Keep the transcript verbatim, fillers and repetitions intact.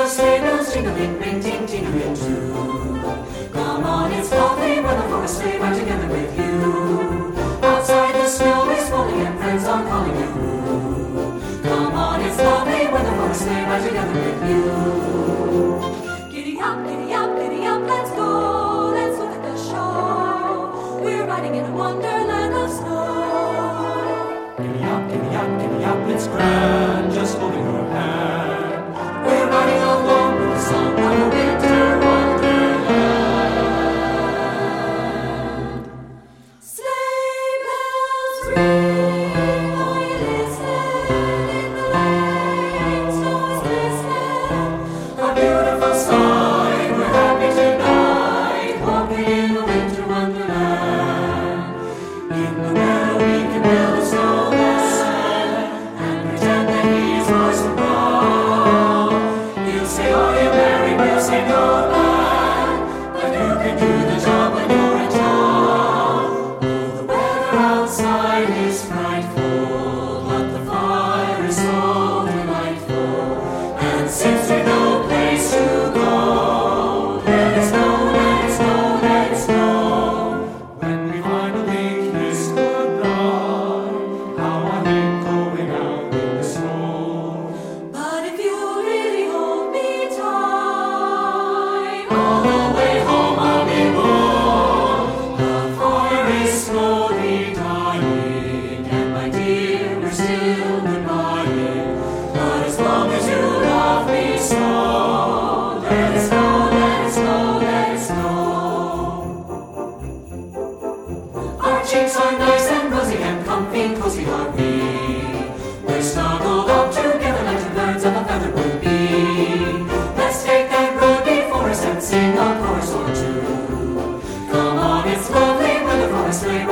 sleigh bells jingling, ring, ting, tingling too. Come on, it's lovely weather for a sleigh ride together with you. Outside the snow is falling and friends are calling you. Come on, it's lovely weather for a sleigh ride together with you. Giddy up, giddy up, giddy up, let's go. Let's look at the show. We're riding in a wonderland of snow. Giddy up, giddy up, giddy up, it's grand, just holding your hand. We're riding along with the song of a winter wonderland. Sleigh bells ring, are you listening? In the lane, snow is glistening. A beautiful sight, we're happy tonight, walking in a winter wonderland. In the meadow we can build a snowman and pretend that he is Parson Brown. He'll say, "Are you married?" We'll say, "No, man," but you can do the job when you're in town. Oh, the weather outside is frightful, but the fire is so delightful. And since we've no place to go, let it snow, let it snow, let it snow. When we finally kiss goodnight, how I hate going out in the snow. But if you'll really hold me tight, all the way home I'll be warm. The fire is slowly dying, and my dear, we're still goodbying. But as long as you love me so, let it snow, let it snow, let it snow. Our cheeks are nice and rosy and comfy, cozy are we. We're snuggled up together like two birds of a feather would be. Let's take that road before us and sing a chorus or two. Come on, it's lovely weather for a sleigh